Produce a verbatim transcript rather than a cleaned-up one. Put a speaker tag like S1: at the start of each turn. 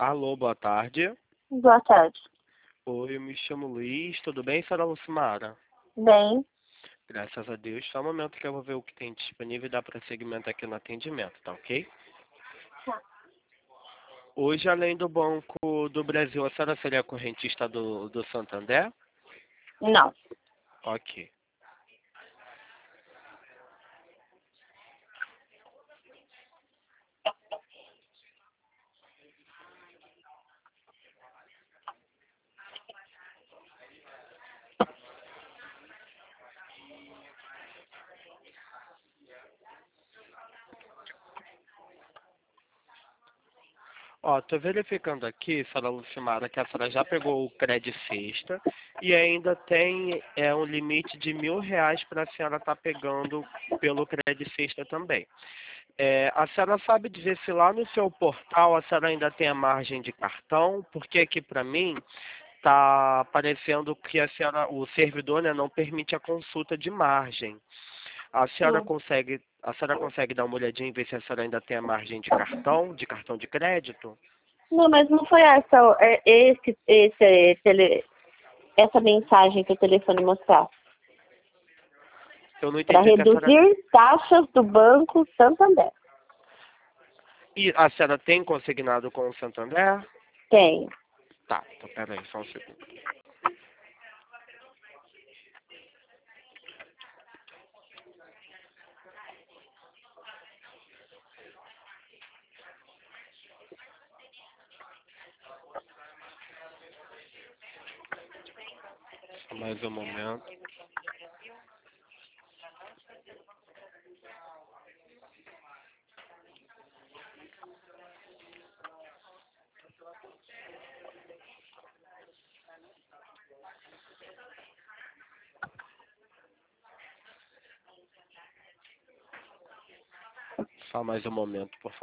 S1: Alô, boa tarde.
S2: Boa tarde.
S1: Oi, eu me chamo Luiz, tudo bem, senhora Lucimara?
S2: Bem,
S1: Graças a Deus. Só um momento que eu vou ver o que tem disponível e dar prosseguimento aqui no atendimento, tá ok?
S2: Tá.
S1: Hoje, além do Banco do Brasil, a senhora seria correntista do, do Santander?
S2: não.
S1: Ok. Ó, tô verificando aqui, senhora Lucimara, que a senhora já pegou o Cred Sexta e ainda tem é, um limite de mil reais para a senhora estar pegando pelo Cred Sexta também. É, a senhora sabe dizer se lá no seu portal a senhora ainda tem a margem de cartão? Porque aqui para mim está aparecendo que a senhora, o servidor, né, não permite a consulta de margem. A senhora
S2: Sim.
S1: consegue, a senhora consegue dar uma olhadinha e ver se a senhora ainda tem a margem de cartão, de cartão de crédito?
S2: Não, mas não foi essa, é, esse, esse, tele, essa mensagem que o telefone mostrava.
S1: Eu não
S2: Para
S1: entendi o que a senhora...
S2: reduzir taxas do Banco Santander.
S1: E a senhora tem consignado com o Santander?
S2: Tem.
S1: Tá, então peraí, só um segundo. Só mais um momento. Só mais um momento, por favor.